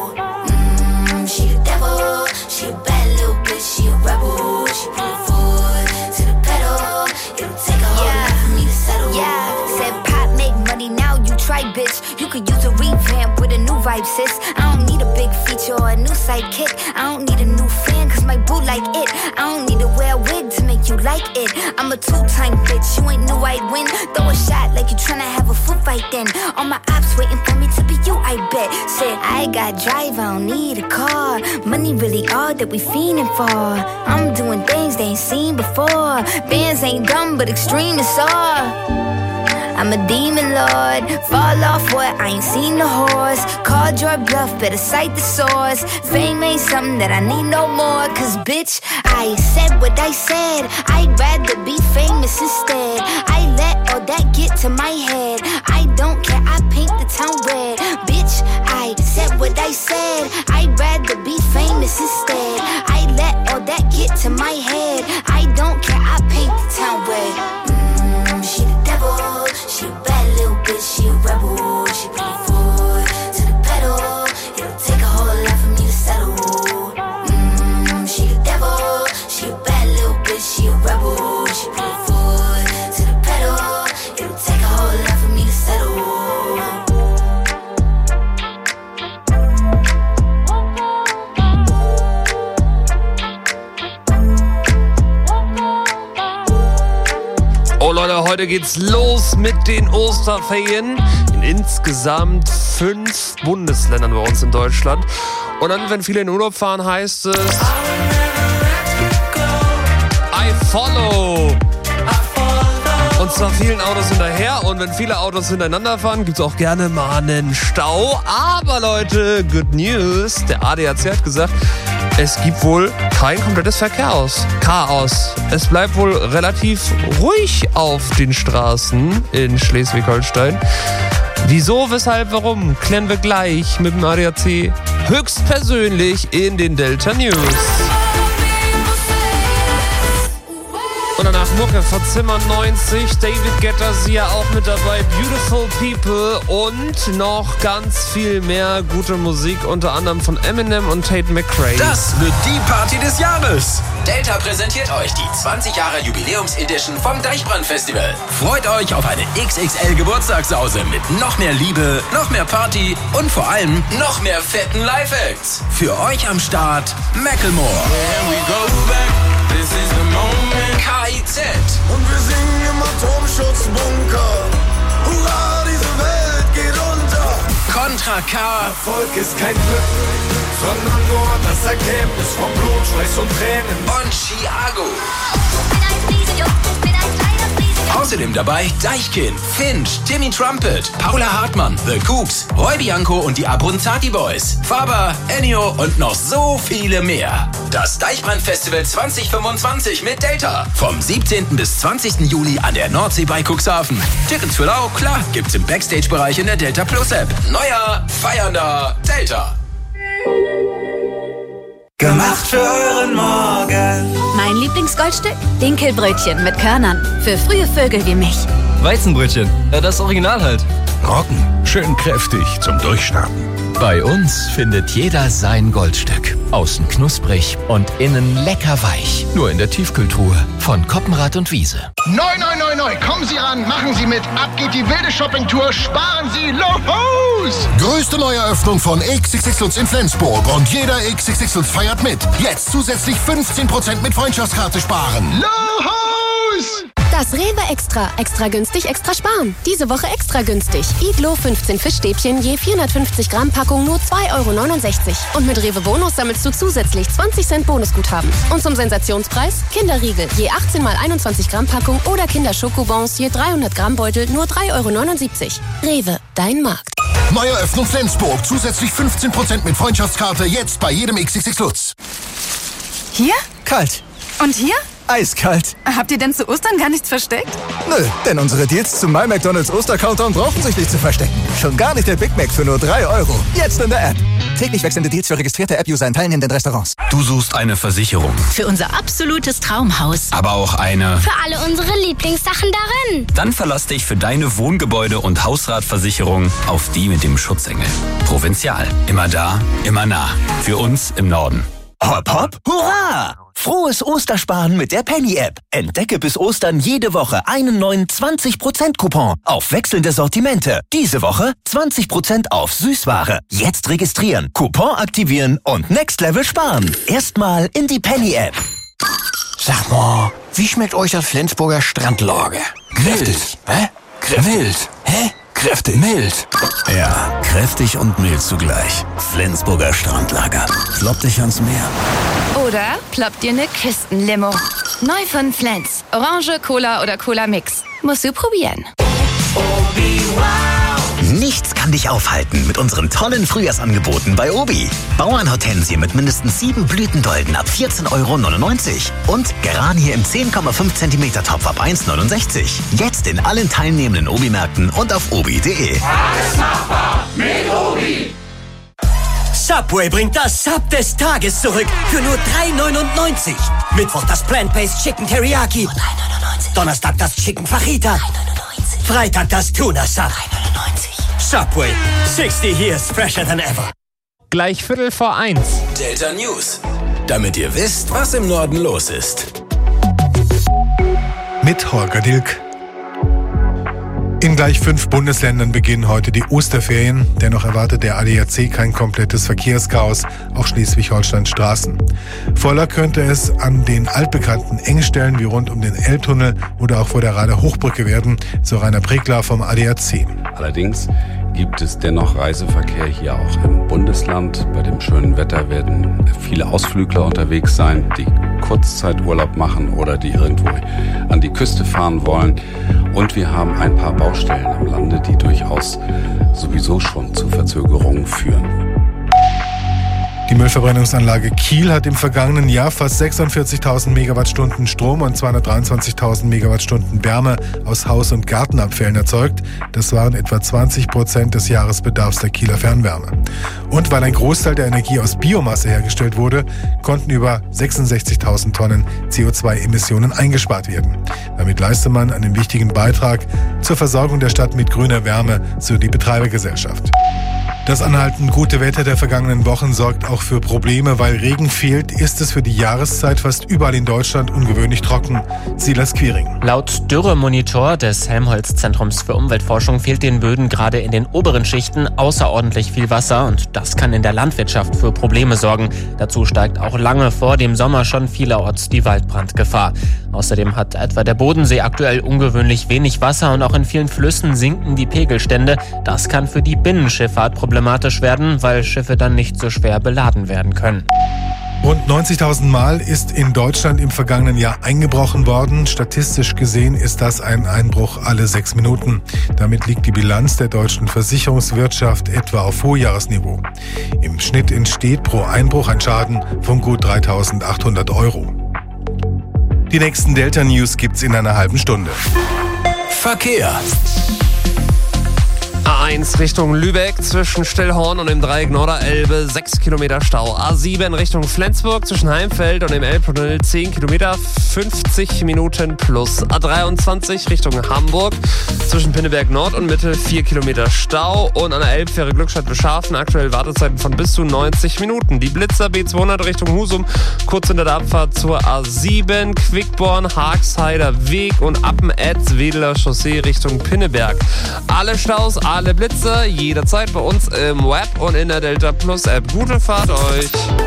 S21: She the devil, she a bad little bitch, she a rebel. She put her foot to the pedal. It'll take a whole lot for me to settle. Yeah, said pop make money, now you try, bitch. You could use a revamp with a new vibe, sis. I don't need a big feature or a new sidekick. I don't need a new fan, cause my boo like it. I don't need to wear a wig to make you like it. I'm a two-time bitch, you ain't knew I'd win. Throw a shot like you tryna have a foot fight then. All my ops waiting for me to be you, I bet. Said I got drive, I don't need a car. Money really all that we fiending for. I'm doing things they ain't seen before. Bands ain't dumb, but extreme is all. I'm a demon lord. Fall off what? I ain't seen the horse. Called your bluff, better cite the source. Fame ain't something that I need no more. Cause bitch, I said what I said. I'd rather be famous instead. I let all that get to my head. I don't care, I paint the town red. Bitch, I said what I said. I'd rather be famous instead. I let all that get to my head. I don't care, I paint the town red. She the devil, she a bad little bitch, she a rebel. She put her foot to the pedal. It'll take
S4: Heute geht's los mit den Osterferien in insgesamt 5 Bundesländern bei uns in Deutschland. Und dann, wenn viele in Urlaub fahren, heißt es I follow. Und zwar vielen Autos hinterher. Und wenn viele Autos hintereinander fahren, gibt's auch gerne mal einen Stau. Aber Leute, good news. Der ADAC hat gesagt, es gibt wohl kein komplettes Chaos. Es bleibt wohl relativ ruhig auf den Straßen in Schleswig-Holstein. Wieso, weshalb, warum, klären wir gleich mit dem ADAC höchstpersönlich in den Delta News. Und danach Mucke von Zimmer 90, David Guetta, sie ja auch mit dabei, Beautiful People und noch ganz viel mehr gute Musik, unter anderem von Eminem und Tate McRae.
S7: Das wird die Party des Jahres. Delta präsentiert euch die 20 Jahre Jubiläums-Edition vom Deichbrand-Festival. Freut euch auf eine XXL-Geburtstagssause mit noch mehr Liebe, noch mehr Party und vor allem noch mehr fetten Live-Acts. Für euch am Start Macklemore. KIZ.
S3: Und wir singen im Atomschutzbunker. Hurra, diese Welt geht unter.
S7: Contra K.
S3: Erfolg ist kein Glück, sondern nur das Ergebnis von Blut, Schweiß und Tränen.
S7: Und Chiago. Außerdem dabei Deichkind, Finch, Timmy Trumpet, Paula Hartmann, The Cooks, Roy Bianco und die Abronzati Boys, Faber, Ennio und noch so viele mehr. Das Deichbrand-Festival 2025 mit Delta. Vom 17. bis 20. Juli an der Nordsee bei Cuxhaven. Tickets für lau, klar, gibt's im Backstage-Bereich in der Delta Plus App. Neuer, feiernder Delta.
S3: Gemacht für euren Morgen.
S2: Mein Lieblingsgoldstück? Dinkelbrötchen mit Körnern. Für frühe Vögel wie mich.
S22: Weizenbrötchen, das Original halt.
S13: Roggen, schön kräftig zum Durchstarten.
S23: Bei uns findet jeder sein Goldstück. Außen knusprig und innen lecker weich. Nur in der Tiefkühltruhe von Koppenrad und Wiese.
S24: Neu, kommen Sie ran, machen Sie mit. Ab geht die wilde Shoppingtour, sparen Sie los!
S25: Größte Neueröffnung von XXX Lutz in Flensburg und jeder XXX Lutz feiert mit. Jetzt zusätzlich 15% mit Freundschaftskarte sparen.
S24: Los!
S26: Das Rewe Extra günstig, extra sparen. Diese Woche extra günstig. Iglo 15 Fischstäbchen je 450 Gramm Packung nur 2,69 €. Und mit Rewe Bonus sammelst du zusätzlich 20 Cent Bonusguthaben. Und zum Sensationspreis Kinderriegel je 18 mal 21 Gramm Packung oder Kinderschokobons je 300 Gramm Beutel nur 3,79 €. Rewe, dein Markt.
S25: Neueröffnung Flensburg. Zusätzlich 15% mit Freundschaftskarte jetzt bei jedem XXX Lutz.
S27: Hier?
S28: Kalt.
S27: Und hier?
S28: Eiskalt.
S27: Habt ihr denn zu Ostern gar nichts versteckt?
S28: Nö, denn unsere Deals zum My McDonald's Oster-Countdown brauchen sich nicht zu verstecken. Schon gar nicht der Big Mac für nur 3 €. Jetzt in der App. Täglich wechselnde Deals für registrierte App-User in teilnehmenden Restaurants.
S10: Du suchst eine Versicherung,
S2: Für unser absolutes Traumhaus.
S10: aber auch eine.
S2: Für alle unsere Lieblingssachen darin.
S10: Dann verlass dich für deine Wohngebäude- und Hausratversicherung auf die mit dem Schutzengel. Provinzial. Immer da, immer nah. Für uns im Norden.
S9: Hopp, hopp, hurra! Frohes Ostersparen mit der Penny-App. Entdecke bis Ostern jede Woche einen neuen 20%-Coupon auf wechselnde Sortimente. Diese Woche 20% auf Süßware. Jetzt registrieren, Coupon aktivieren und Next Level sparen. Erstmal in die Penny-App.
S29: Sag mal, wie schmeckt euch das Flensburger Strandlager?
S13: Kräftig.
S29: Hä?
S13: Mild.
S29: Hä?
S13: Kräftig. Mild.
S29: Ja, kräftig und mild zugleich. Flensburger Strandlager. Klopp dich ans Meer.
S2: Oder ploppt dir eine Küstenlimo. Neu von Flens. Orange, Cola oder Cola Mix. Musst du probieren.
S9: Nichts kann dich aufhalten mit unseren tollen Frühjahrsangeboten bei Obi. Bauernhortensie mit mindestens 7 Blütendolden ab 14,99 € und Geranie im 10,5 cm Topf ab 1,69 €. Jetzt in allen teilnehmenden Obi-Märkten und auf obi.de.
S3: Alles machbar mit Obi.
S30: Subway bringt das Sub des Tages zurück für nur 3,99 €. Mittwoch das Plant-Based Chicken Teriyaki. 3,99 €. Donnerstag das Chicken Fajita. 3,99 €. Freitag das Tuna Sub. 3,99 €. Subway. 60 years fresher than ever.
S4: Gleich 1:45.
S7: Delta News. Damit ihr wisst, was im Norden los ist.
S15: Mit Holger Dilk. In gleich 5 Bundesländern beginnen heute die Osterferien. Dennoch erwartet der ADAC kein komplettes Verkehrschaos auf Schleswig-Holsteins Straßen. Voller könnte es an den altbekannten Engstellen wie rund um den Elbtunnel oder auch vor der Rader Hochbrücke werden, so Rainer Pregler vom ADAC.
S1: Allerdings gibt es dennoch Reiseverkehr hier auch im Bundesland. Bei dem schönen Wetter werden viele Ausflügler unterwegs sein, die Kurzzeiturlaub machen oder die irgendwo an die Küste fahren wollen. Und wir haben ein paar Baustellen am Lande, die durchaus sowieso schon zu Verzögerungen führen.
S15: Die Müllverbrennungsanlage Kiel hat im vergangenen Jahr fast 46.000 Megawattstunden Strom und 223.000 Megawattstunden Wärme aus Haus- und Gartenabfällen erzeugt. Das waren etwa 20% des Jahresbedarfs der Kieler Fernwärme. Und weil ein Großteil der Energie aus Biomasse hergestellt wurde, konnten über 66.000 Tonnen CO2-Emissionen eingespart werden. Damit leiste man einen wichtigen Beitrag zur Versorgung der Stadt mit grüner Wärme, so die Betreibergesellschaft. Das anhaltend gute Wetter der vergangenen Wochen sorgt auch für Probleme. Weil Regen fehlt, ist es für die Jahreszeit fast überall in Deutschland ungewöhnlich trocken. Silas Quiring.
S5: Laut Dürremonitor des Helmholtz-Zentrums für Umweltforschung fehlt den Böden gerade in den oberen Schichten außerordentlich viel Wasser und das kann in der Landwirtschaft für Probleme sorgen. Dazu steigt auch lange vor dem Sommer schon vielerorts die Waldbrandgefahr. Außerdem hat etwa der Bodensee aktuell ungewöhnlich wenig Wasser und auch in vielen Flüssen sinken die Pegelstände. Das kann für die Binnenschifffahrt problematisch werden, weil Schiffe dann nicht so schwer beladen werden können.
S15: Rund 90.000 Mal ist in Deutschland im vergangenen Jahr eingebrochen worden. Statistisch gesehen ist das ein Einbruch alle 6 Minuten. Damit liegt die Bilanz der deutschen Versicherungswirtschaft etwa auf Vorjahresniveau. Im Schnitt entsteht pro Einbruch ein Schaden von gut 3.800 €. Die nächsten Delta-News gibt's in einer halben Stunde.
S7: Verkehr.
S4: A1 Richtung Lübeck zwischen Stillhorn und dem Dreieck Norderelbe 6 Kilometer Stau. A7 Richtung Flensburg zwischen Heimfeld und dem Elbtunnel 10 Kilometer, 50 Minuten plus. A23 Richtung Hamburg zwischen Pinneberg Nord und Mitte 4 Kilometer Stau. Und an der Elbfähre Glückstadt-Beschafen aktuell Wartezeiten von bis zu 90 Minuten. Die Blitzer B200 Richtung Husum kurz hinter der Abfahrt zur A7, Quickborn, Haagsheider Weg und Appen-Wedeler Chaussee Richtung Pinneberg. Alle Staus, alle Blitze, jederzeit bei uns im Web und in der Delta Plus App. Gute Fahrt euch!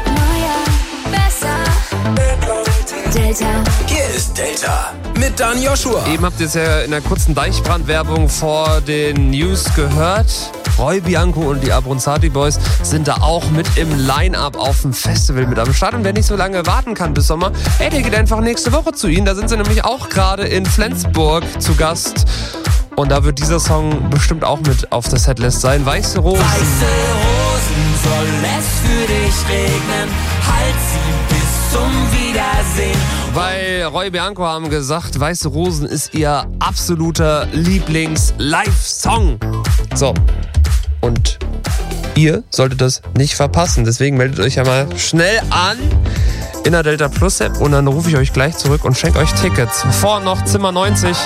S7: Delta. Hier ist Delta mit Dan Joshua.
S4: Eben habt ihr es ja in der kurzen Deichbrand-Werbung vor den News gehört. Roy Bianco und die Abronzati Boys sind da auch mit im Line-Up auf dem Festival mit am Start. Und wer nicht so lange warten kann bis Sommer, der geht einfach nächste Woche zu ihnen. Da sind sie nämlich auch gerade in Flensburg zu Gast. Und da wird dieser Song bestimmt auch mit auf der Setlist sein. Weiße Rosen.
S20: Weiße Rosen soll es für dich regnen. Halt sie bis zum Wiedersehen.
S4: Weil Roy Bianco haben gesagt, Weiße Rosen ist ihr absoluter Lieblings-Live-Song. So. Und ihr solltet das nicht verpassen. Deswegen meldet euch ja mal schnell an in der Delta Plus App und dann rufe ich euch gleich zurück und schenke euch Tickets. Vorher noch Zimmer 90.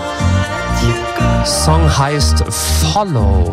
S4: Song heißt Follow.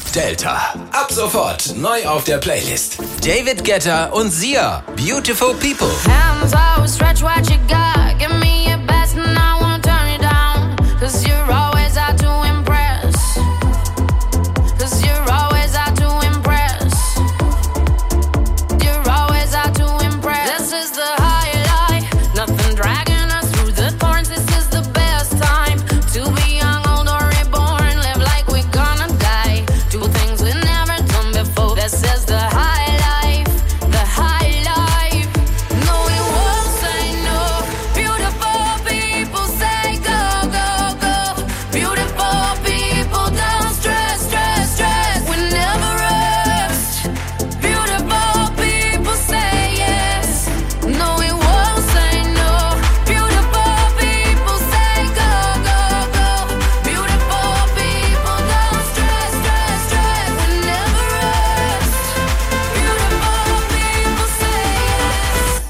S7: Delta. Ab sofort neu auf der Playlist. David Guetta und Sia. Beautiful People.
S6: Hands out, stretch what you got. Give me your best and I won't turn it down. 'Cause you're always out to impress. 'Cause you're always out to impress. You're always out to impress. This is the high life. Nothing dragging us through the thorns. This is the best time to be young, old or reborn. Live like we're gonna die. Do things we've never done before. This is the high life. The high life. No, we won't say no. Beautiful people say go, go, go. Beautiful people don't stress, stress, stress. We never rest. Beautiful people say yes. No, we won't say no. Beautiful people say go, go, go. Beautiful people don't stress, stress, stress. We never rest. Beautiful people say yes.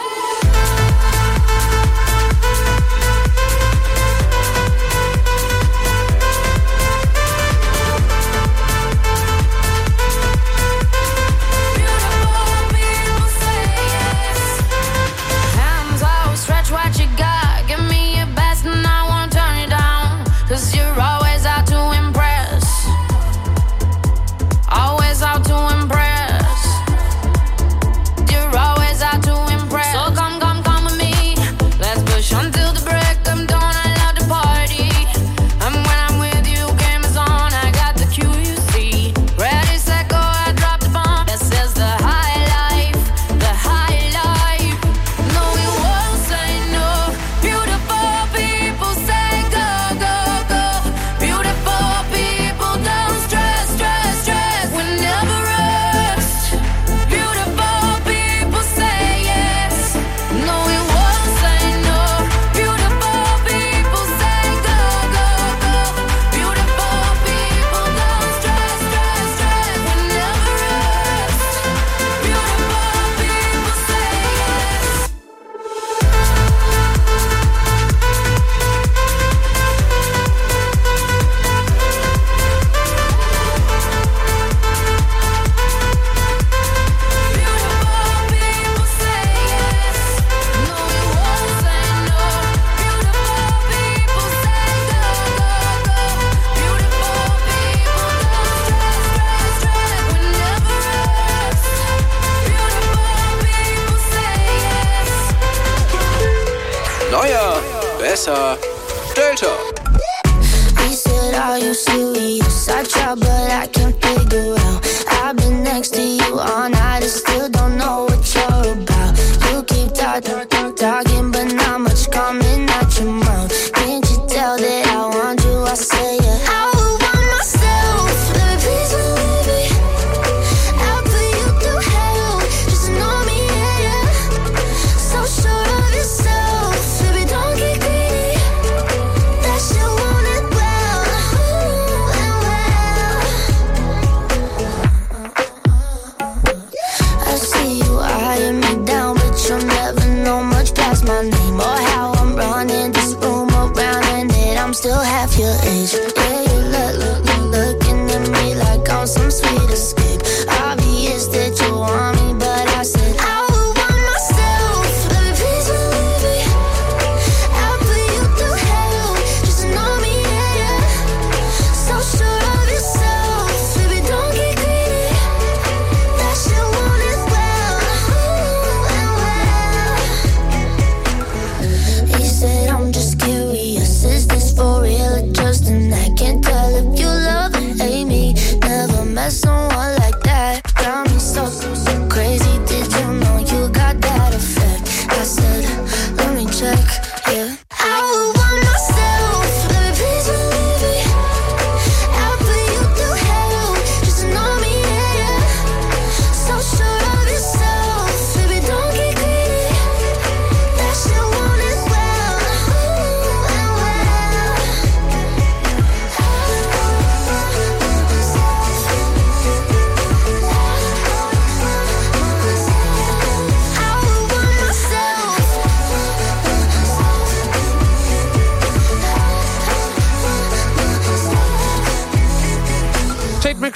S6: Hands out, stretch what you got. Give me your best and I won't turn it down. 'Cause you're always out to impress. Always out to impress. You're always out to impress. So come, come, come with me. Let's push until the break of dawn. I love to party. And when I'm with you, game is on. I got the cue, you see. Ready, set, go, I drop the bomb. This is the high life. The high life. No, we won't say no. Beautiful people say go, go, go. Beautiful people don't stress, stress, stress. We never rest. Beautiful people say yes. No, we won't say no. Beautiful people say go, go, go. Beautiful people don't stress, stress, stress. We never rest. Beautiful people say yes.
S7: Neuer, besser, Delta.
S6: He said, are you serious? I try, but I can't figure out. I've been next to you all night and still don't know what you're about. You keep talking, but not much coming out your mouth. Can't you tell that I want you? I say it. I would want myself. Let me please believe me. I'll put you through hell. Just know me, yeah, yeah. So sure of yourself. Baby, don't get greedy. That you want it well, and well. I see you eyeing me down, but you'll never know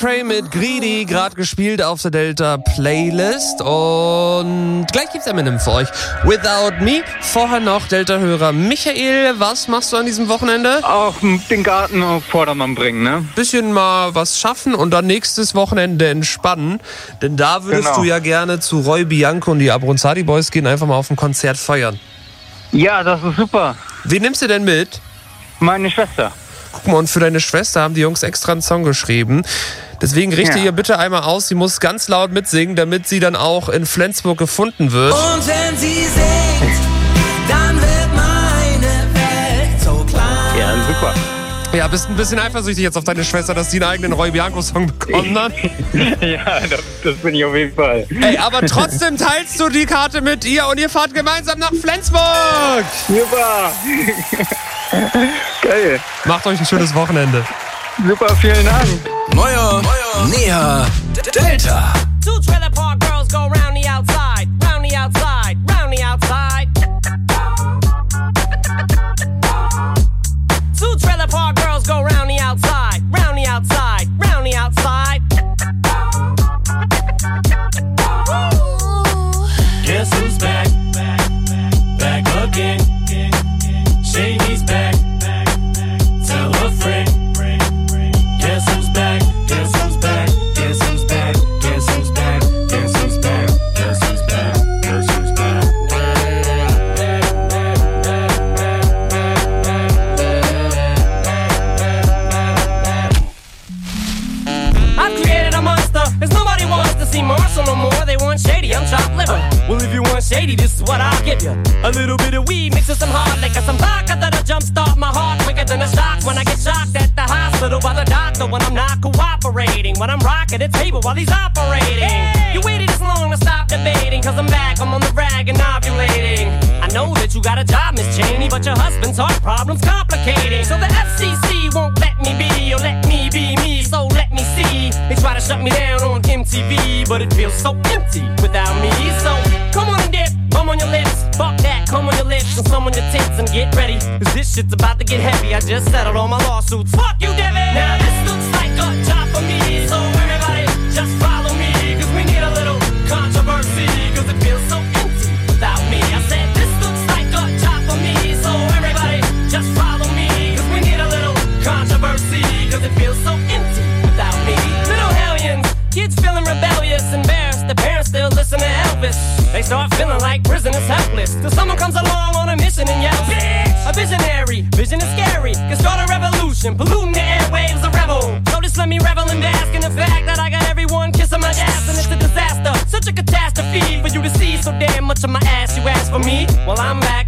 S4: McRae mit Greedy, gerade gespielt auf der Delta Playlist. Und gleich gibt's Eminem für euch. Without Me. Vorher noch Delta-Hörer Michael. Was machst du an diesem Wochenende?
S8: Auch den Garten auf Vordermann bringen, ne?
S4: Bisschen mal was schaffen und dann nächstes Wochenende entspannen. Denn da würdest du ja gerne zu Roy Bianco und die Abronzadi Boys gehen, einfach mal auf ein Konzert feiern.
S8: Ja, das ist super.
S4: Wen nimmst du denn mit?
S8: Meine Schwester.
S4: Guck mal, und für deine Schwester haben die Jungs extra einen Song geschrieben. Deswegen richte ihr bitte einmal aus, sie muss ganz laut mitsingen, damit sie dann auch in Flensburg gefunden wird.
S11: Und wenn sie singt, dann wird meine Welt so klein.
S8: Ja, super.
S4: Ja, bist ein bisschen eifersüchtig jetzt auf deine Schwester, dass sie einen eigenen Roy Bianco-Song bekommen hat?
S8: Ja, das bin ich auf jeden Fall.
S4: Ey, aber trotzdem teilst du die Karte mit ihr und ihr fahrt gemeinsam nach Flensburg!
S8: Super! Geil.
S4: Macht euch ein schönes Wochenende.
S8: Super, vielen Dank.
S7: Neuer, näher, Delta.
S12: Two trailer park girls go round the outside, round the outside, round the outside. Two trailer park girls go round the outside, round the outside, round the outside.
S20: Guess who's back? Back again. Shady's back. Tell a friend. Guess who's back? Guess who's back? Guess who's back? Guess who's back? Guess who's back? Guess who's back? Guess who's back?
S12: I've created a monster, cause nobody wants to see Marshall no more. They want Shady, I'm chopped liver. Well, if you want Shady, this is what I'll give you. A little bit of weed mixed with some hard liquor, some vodka that'll jumpstart my heart quicker than a shock when I get shocked at the hospital by the doctor when I'm not cooperating, when I'm rocking the table while he's operating. Hey! You waited this long to stop debating, cause I'm back, I'm on the rag and ovulating. I know that you got a job, Miss Cheney, but your husband's heart problem's complicating. So the FCC won't let me be, or let me be me, so let me see. They try to shut me down on MTV, but it feels so empty without me. So come on and dip, bum on your lips, fuck that, come on your lips and some on your tits and get ready, cause this shit's about to get heavy. I just settled all my lawsuits, fuck you, Debbie. Now this looks like a job for me, so everybody just follow me, cause we need a little controversy, cause it feels so empty without me. I said this looks like a job for me, so everybody just follow me, cause we need a little controversy, cause it feels so empty without me. Little hellions, kids feeling rebellious, embarrassed, the parents still listen to Elvis. They start feeling like prisoners helpless, till someone comes along on a mission and yells, bitch! A visionary, vision is scary, can start a revolution, polluting the airwaves, a rebel. So just let me revel and bask in the fact that I got everyone kissing my ass, and it's a disaster, such a catastrophe for you to see so damn much of my ass. You ask for me, well I'm back.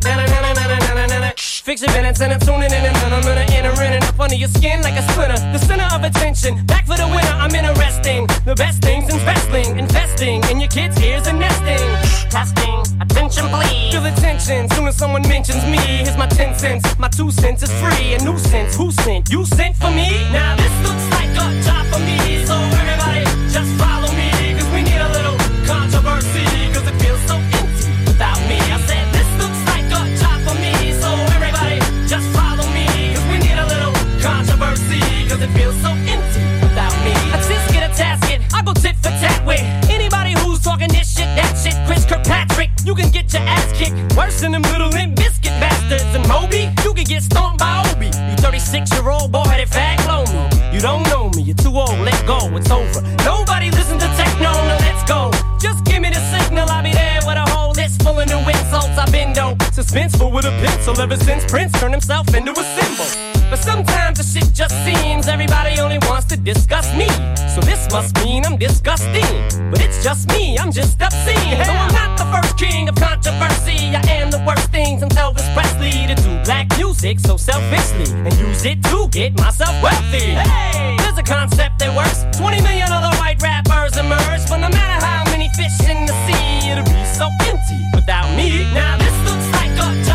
S12: Fix your minutes and I'm tuning in and I'm gonna enter in and up under your skin like a splinter. The center of attention, back for the winner, I'm interesting. The best things in wrestling, investing in your kids' ears and nesting. Testing, attention please. Feel the tension, soon as someone mentions me. Here's my 10 cents, my 2 cents is free. A nuisance, who sent? You sent for me? Now this looks like a job for me, so everybody just follow me, cause we need a little controversy, cause it feels so empty without me. I said this looks like a job for me, so everybody just follow me, cause we need a little controversy, cause it feels so empty without me. A tisket, a tasket, I go tit for tat with anybody who's talking this shit, that shit. Chris Kirkpatrick, you can get your ass kicked worse than them little Limp Biscuit bastards. And Moby, you can get stomped by Obi. You 36-year-old boy headed fag blow me. You don't know me, you're too old, let go, it's over. Nobody listen to techno, now let's go. Just give me the signal, I'll be there with a whole list full of new insults. I've been dope, suspenseful with a pencil ever since Prince turned himself into a symbol. But sometimes the shit just seems everybody only wants to discuss me. So this must mean I'm disgusting. But it's just me, I'm just obscene. So I'm not the first king of controversy. I am the worst thing since Elvis Presley to do black music so selfishly and use it to get myself wealthy. Hey!